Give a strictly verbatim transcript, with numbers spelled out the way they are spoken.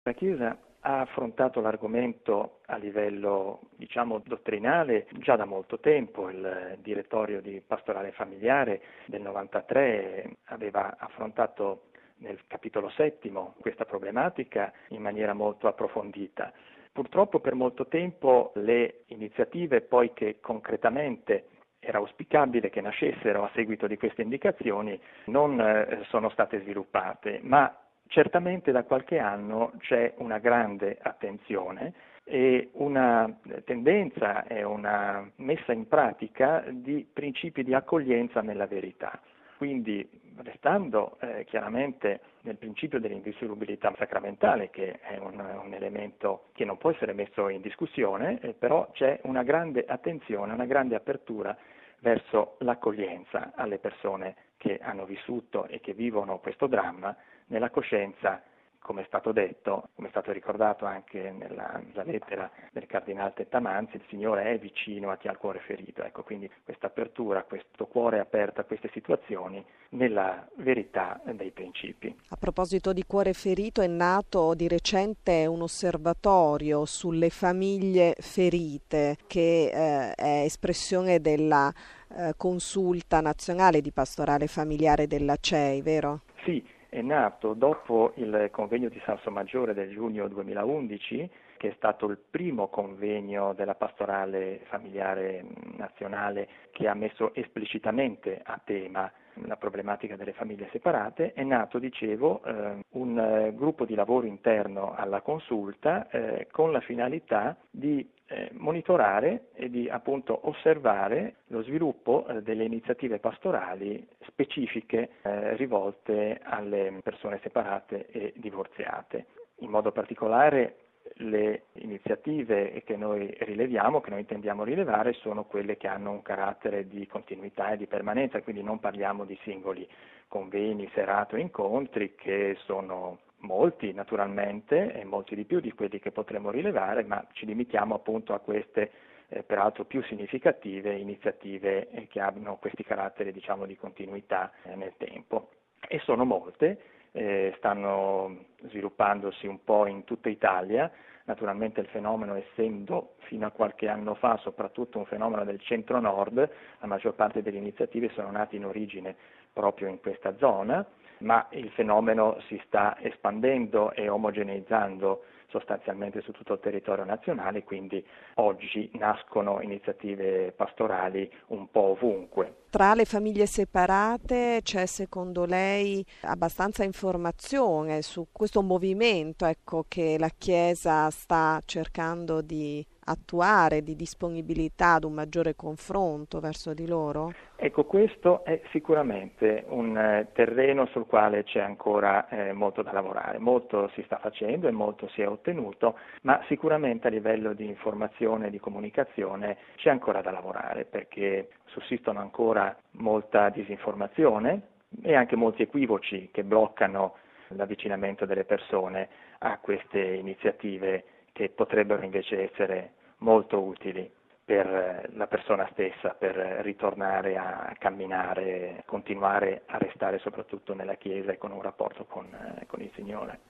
La Chiesa ha affrontato l'argomento a livello, diciamo, dottrinale già da molto tempo. Il direttorio di pastorale familiare del novantatré aveva affrontato nel capitolo settimo questa problematica in maniera molto approfondita. Purtroppo per molto tempo le iniziative poi che concretamente era auspicabile che nascessero a seguito di queste indicazioni non eh, sono state sviluppate, ma certamente da qualche anno c'è una grande attenzione e una tendenza e una messa in pratica di principi di accoglienza nella verità. Quindi, restando eh, chiaramente nel principio dell'indissolubilità sacramentale, che è un, un elemento che non può essere messo in discussione, eh, però c'è una grande attenzione, una grande apertura verso l'accoglienza alle persone che hanno vissuto e che vivono questo dramma nella coscienza, come è stato detto, come è stato ricordato anche nella, nella lettera del Cardinale Tettamanzi, il Signore è vicino a chi ha il cuore ferito. Ecco, quindi questa apertura, questo cuore aperto a queste situazioni nella verità dei principi. A proposito di cuore ferito, è nato di recente un osservatorio sulle famiglie ferite che eh, è espressione della eh, consulta nazionale di pastorale familiare della C E I, vero? Sì, è nato dopo il convegno di Salsomaggiore del giugno duemilaundici, che è stato il primo convegno della pastorale familiare nazionale che ha messo esplicitamente a tema la problematica delle famiglie separate. È nato, dicevo, eh, un eh, gruppo di lavoro interno alla consulta eh, con la finalità di eh, monitorare e di appunto osservare lo sviluppo eh, delle iniziative pastorali specifiche eh, rivolte alle persone separate e divorziate. In modo particolare le iniziative che noi rileviamo, che noi intendiamo rilevare, sono quelle che hanno un carattere di continuità e di permanenza, quindi non parliamo di singoli convegni, serate o incontri, che sono molti naturalmente e molti di più di quelli che potremmo rilevare, ma ci limitiamo appunto a queste eh, peraltro più significative iniziative eh, che hanno questi caratteri, diciamo, di continuità eh, nel tempo. E sono molte. Eh, stanno sviluppandosi un po' in tutta Italia. Naturalmente il fenomeno, essendo fino a qualche anno fa soprattutto un fenomeno del centro-nord, la maggior parte delle iniziative sono nate in origine proprio in questa zona, ma il fenomeno si sta espandendo e omogeneizzando sostanzialmente su tutto il territorio nazionale, quindi oggi nascono iniziative pastorali un po' ovunque. Tra le famiglie separate c'è secondo lei abbastanza informazione su questo movimento, ecco, che la Chiesa sta cercando di attuare, di disponibilità ad un maggiore confronto verso di loro? Ecco, questo è sicuramente un eh, terreno sul quale c'è ancora eh, molto da lavorare, molto si sta facendo e molto si è ottenuto, ma sicuramente a livello di informazione e di comunicazione c'è ancora da lavorare, perché sussistono ancora molta disinformazione e anche molti equivoci che bloccano l'avvicinamento delle persone a queste iniziative che potrebbero invece essere molto utili per la persona stessa, per ritornare a camminare, continuare a restare soprattutto nella Chiesa e con un rapporto con, con il Signore.